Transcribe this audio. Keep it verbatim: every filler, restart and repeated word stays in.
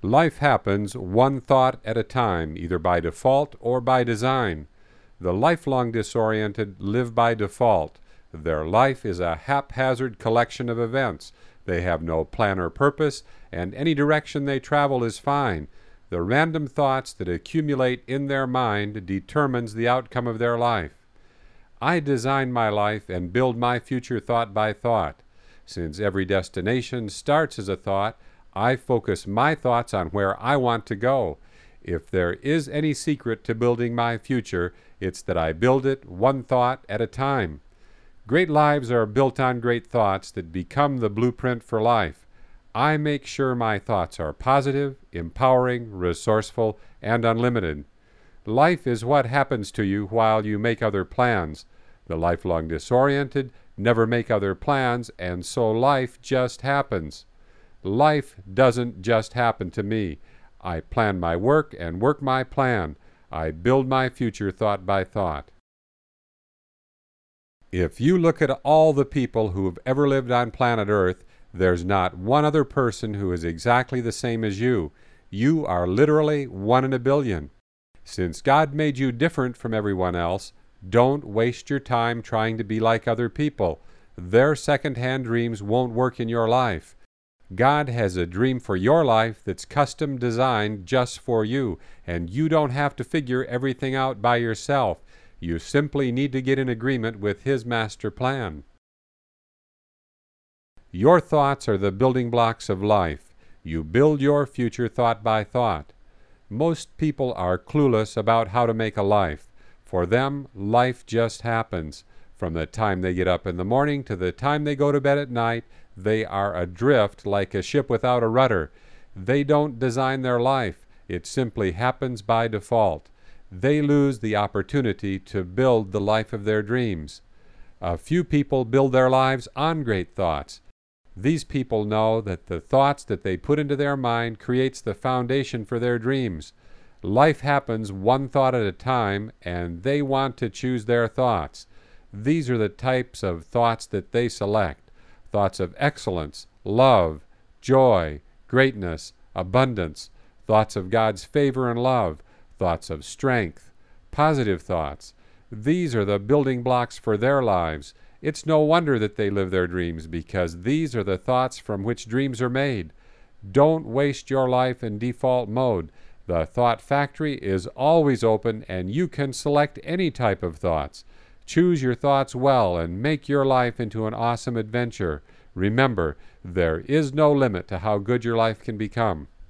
Life happens one thought at a time, either by default or by design. The lifelong disoriented live by default. Their life is a haphazard collection of events. They have no plan or purpose, and any direction they travel is fine. The random thoughts that accumulate in their mind determines the outcome of their life. I design my life and build my future thought by thought. Since every destination starts as a thought, I focus my thoughts on where I want to go. If there is any secret to building my future, it's that I build it one thought at a time. Great lives are built on great thoughts that become the blueprint for life. I make sure my thoughts are positive, empowering, resourceful, and unlimited. Life is what happens to you while you make other plans. The lifelong disoriented never make other plans, and so life just happens. Life doesn't just happen to me. I plan my work and work my plan. I build my future thought by thought. If you look at all the people who have ever lived on planet Earth, there's not one other person who is exactly the same as you. You are literally one in a billion. Since God made you different from everyone else, don't waste your time trying to be like other people. Their second-hand dreams won't work in your life. God has a dream for your life that's custom designed just for you, and you don't have to figure everything out by yourself. You simply need to get in agreement with His master plan. Your thoughts are the building blocks of life. You build your future thought by thought. Most people are clueless about how to make a life. For them, life just happens. From the time they get up in the morning to the time they go to bed at night, they are adrift like a ship without a rudder. They don't design their life. It simply happens by default. They lose the opportunity to build the life of their dreams. A few people build their lives on great thoughts. These people know that the thoughts that they put into their mind creates the foundation for their dreams. Life happens one thought at a time, and they want to choose their thoughts. These are the types of thoughts that they select. Thoughts of excellence, love, joy, greatness, abundance, thoughts of God's favor and love, thoughts of strength, positive thoughts. These are the building blocks for their lives. It's no wonder that they live their dreams, because these are the thoughts from which dreams are made. Don't waste your life in default mode. The thought factory is always open, and you can select any type of thoughts. Choose your thoughts well and make your life into an awesome adventure. Remember, there is no limit to how good your life can become.